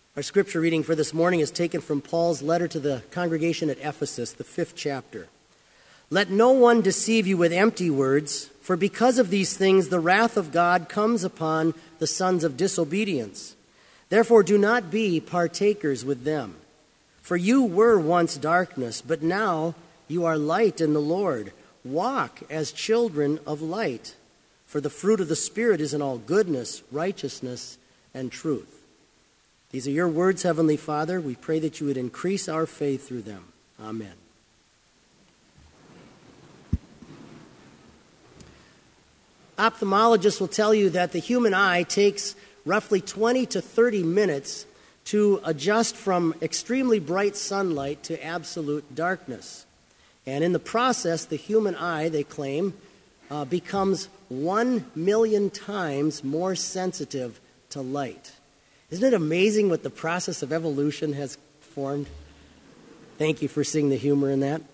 Our scripture reading for this morning is taken from Paul's letter to the congregation at Ephesus, the 5th chapter. Let no one deceive you with empty words, for because of these things the wrath of God comes upon the sons of disobedience. Therefore do not be partakers with them. For you were once darkness, but now you are light in the Lord. Walk as children of light, for the fruit of the Spirit is in all goodness, righteousness, and truth. These are your words, Heavenly Father. We pray that you would increase our faith through them. Amen. Ophthalmologists will tell you that the human eye takes roughly 20 to 30 minutes to adjust from extremely bright sunlight to absolute darkness. And in the process, the human eye, they claim, becomes 1 million times more sensitive to light. Isn't it amazing what the process of evolution has formed? Thank you for seeing the humor in that.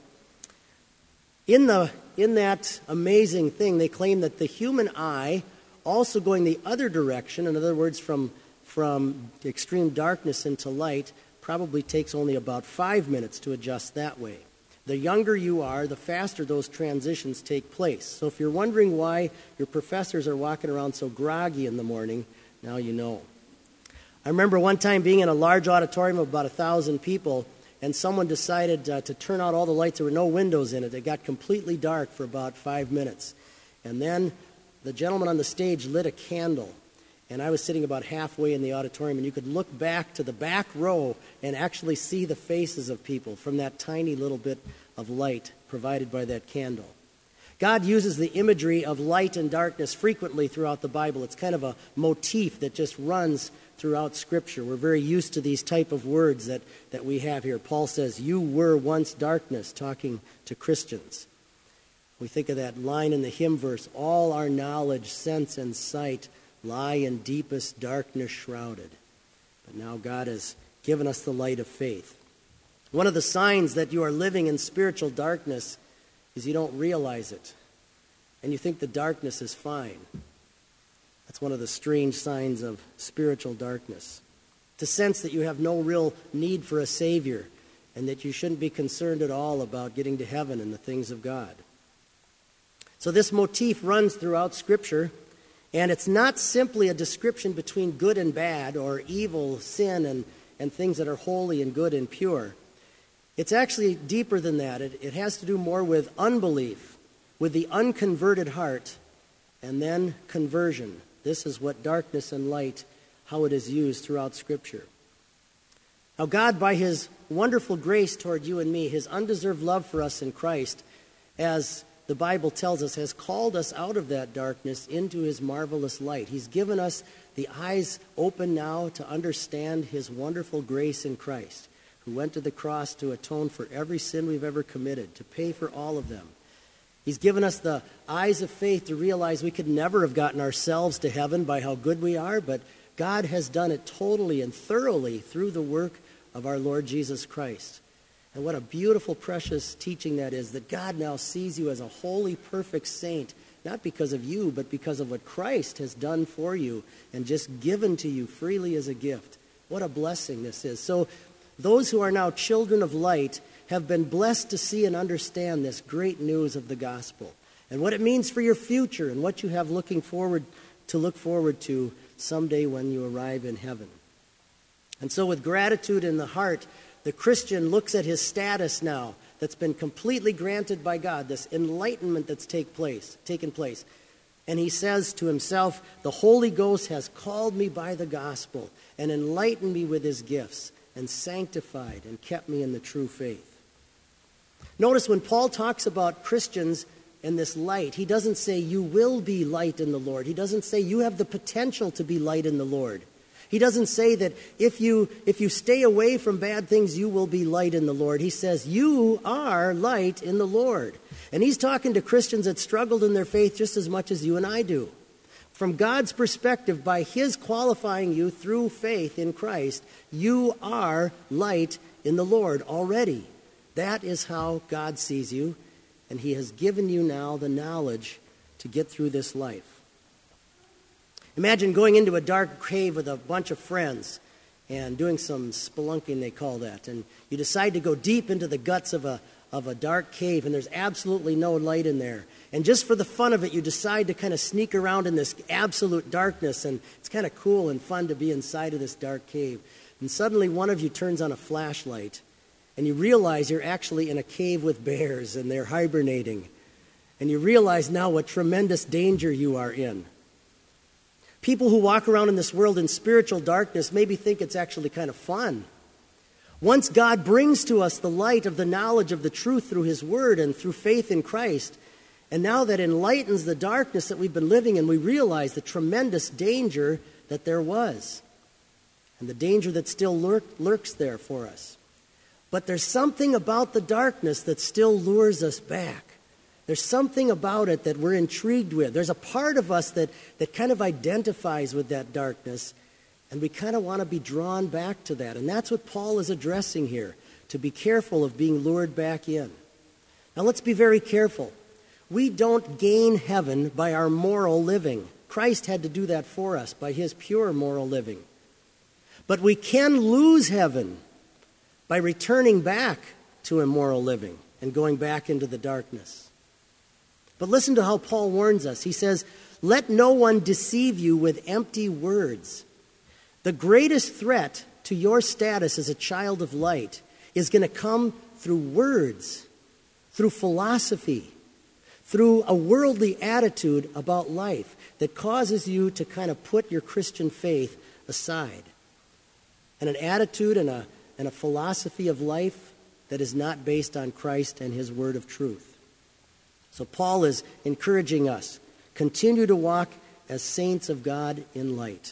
In that amazing thing, they claim that the human eye, also going the other direction, in other words, from extreme darkness into light, probably takes only about 5 minutes to adjust that way. The younger you are, the faster those transitions take place. So if you're wondering why your professors are walking around so groggy in the morning, now you know. I remember one time being in a large auditorium of about 1,000 people, and someone decided to turn out all the lights. There were no windows in it. It got completely dark for about 5 minutes. And then the gentleman on the stage lit a candle, and I was sitting about halfway in the auditorium, and you could look back to the back row and actually see the faces of people from that tiny little bit of light provided by that candle. God uses the imagery of light and darkness frequently throughout the Bible. It's kind of a motif that just runs throughout Scripture. We're very used to these type of words that we have here. Paul says, you were once darkness, talking to Christians. We think of that line in the hymn verse, all our knowledge, sense, and sight lie in deepest darkness shrouded. But now God has given us the light of faith. One of the signs that you are living in spiritual darkness is you don't realize it, and you think the darkness is fine. That's one of the strange signs of spiritual darkness. To sense that you have no real need for a Savior, and that you shouldn't be concerned at all about getting to heaven and the things of God. So this motif runs throughout Scripture, and it's not simply a description between good and bad, or evil, sin, and things that are holy and good and pure. It's actually deeper than that. It has to do more with unbelief, with the unconverted heart, and then conversion. This is what darkness and light, how it is used throughout Scripture. Now God, by His wonderful grace toward you and me, His undeserved love for us in Christ, as the Bible tells us, has called us out of that darkness into His marvelous light. He's given us the eyes open now to understand His wonderful grace in Christ, who went to the cross to atone for every sin we've ever committed, to pay for all of them. He's given us the eyes of faith to realize we could never have gotten ourselves to heaven by how good we are, but God has done it totally and thoroughly through the work of our Lord Jesus Christ. And what a beautiful, precious teaching that is, that God now sees you as a holy, perfect saint, not because of you, but because of what Christ has done for you and just given to you freely as a gift. What a blessing this is. So those who are now children of light have been blessed to see and understand this great news of the gospel and what it means for your future and what you have look forward to someday when you arrive in heaven. And so with gratitude in the heart, the Christian looks at his status now that's been completely granted by God, this enlightenment that's taken place. And he says to himself, the Holy Ghost has called me by the gospel and enlightened me with His gifts and sanctified and kept me in the true faith. Notice when Paul talks about Christians and this light, he doesn't say you will be light in the Lord. He doesn't say you have the potential to be light in the Lord. He doesn't say that if you stay away from bad things, you will be light in the Lord. He says you are light in the Lord. And he's talking to Christians that struggled in their faith just as much as you and I do. From God's perspective, by His qualifying you through faith in Christ, you are light in the Lord already. That is how God sees you, and He has given you now the knowledge to get through this life. Imagine going into a dark cave with a bunch of friends, and doing some spelunking, they call that. And you decide to go deep into the guts of a dark cave, and there's absolutely no light in there. And just for the fun of it, you decide to kind of sneak around in this absolute darkness, and it's kind of cool and fun to be inside of this dark cave. And suddenly one of you turns on a flashlight, and you realize you're actually in a cave with bears, and they're hibernating. And you realize now what tremendous danger you are in. People who walk around in this world in spiritual darkness maybe think it's actually kind of fun. Once God brings to us the light of the knowledge of the truth through His Word and through faith in Christ, and now that enlightens the darkness that we've been living in, we realize the tremendous danger that there was, and the danger that still lurks there for us. But there's something about the darkness that still lures us back. There's something about it that we're intrigued with. There's a part of us that kind of identifies with that darkness, and we kind of want to be drawn back to that. And that's what Paul is addressing here, to be careful of being lured back in. Now let's be very careful. We don't gain heaven by our moral living. Christ had to do that for us by His pure moral living. But we can lose heaven by returning back to immoral living and going back into the darkness. But listen to how Paul warns us. He says, "Let no one deceive you with empty words." The greatest threat to your status as a child of light is going to come through words, through philosophy, through a worldly attitude about life that causes you to kind of put your Christian faith aside. And an attitude and a philosophy of life that is not based on Christ and His word of truth. So Paul is encouraging us, continue to walk as saints of God in light.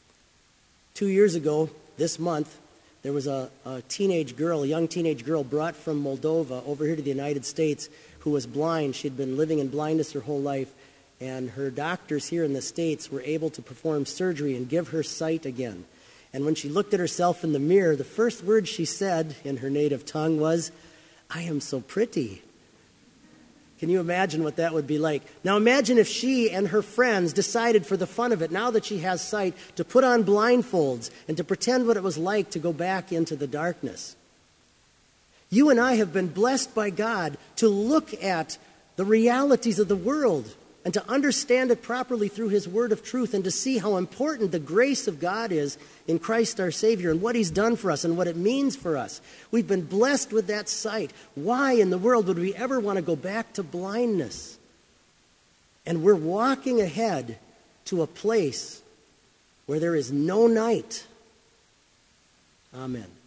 2 years ago, this month, there was a young teenage girl brought from Moldova over here to the United States who was blind. She'd been living in blindness her whole life, and her doctors here in the States were able to perform surgery and give her sight again. And when she looked at herself in the mirror, the first word she said in her native tongue was, "I am so pretty." Can you imagine what that would be like? Now imagine if she and her friends decided for the fun of it, now that she has sight, to put on blindfolds and to pretend what it was like to go back into the darkness. You and I have been blessed by God to look at the realities of the world and to understand it properly through His word of truth and to see how important the grace of God is in Christ our Savior and what He's done for us and what it means for us. We've been blessed with that sight. Why in the world would we ever want to go back to blindness? And we're walking ahead to a place where there is no night. Amen.